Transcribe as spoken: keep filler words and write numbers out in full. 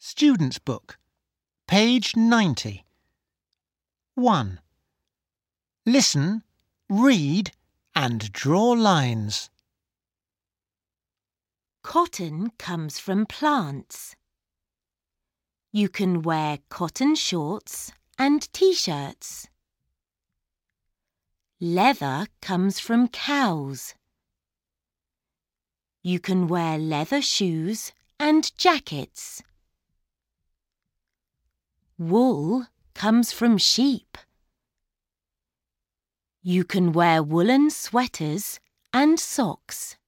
Student's Book, page ninety. one. Listen, read and draw lines. Cotton comes from plants. You can wear cotton shorts and t-shirts. Leather comes from cows. You can wear leather shoes and jackets. Wool comes from sheep. You can wear woolen sweaters and socks.